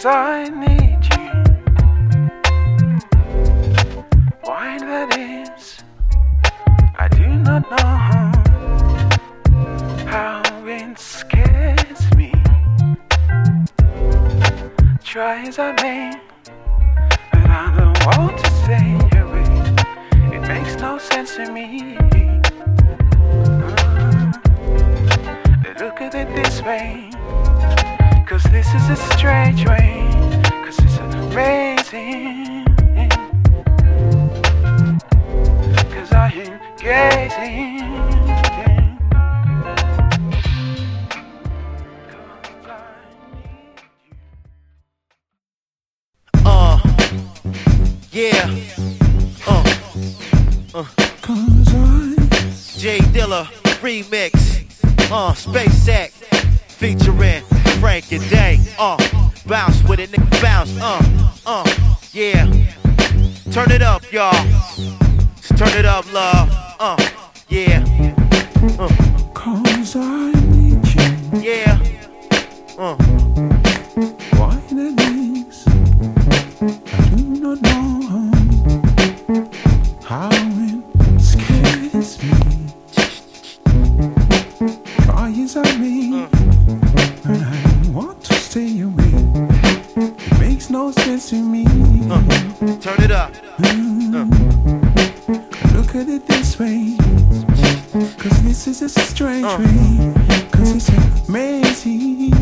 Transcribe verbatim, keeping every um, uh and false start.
'cause I need you. Why that is, I do not know how it scares me. Try as I may, but I don't want to stay away. It makes no sense to me. uh, Look at it this way, 'cause this is a strange way, 'cause it's amazing, 'cause I am gazing. Uh, yeah, uh, uh, J Dilla remix, uh, Space Act, featuring Frank and Day, uh, bounce with it, nigga, bounce, uh, uh, yeah, turn it up, y'all, turn it up, love, uh, yeah, uh, Cause I need you. yeah, uh, Why that is, I do not know how it scares me. Try as I may, but I don't want to stay away. It makes no sense to me. uh, turn it up, uh, Look at it this way, 'cause this is a strange Uh. way, 'cause it's amazing.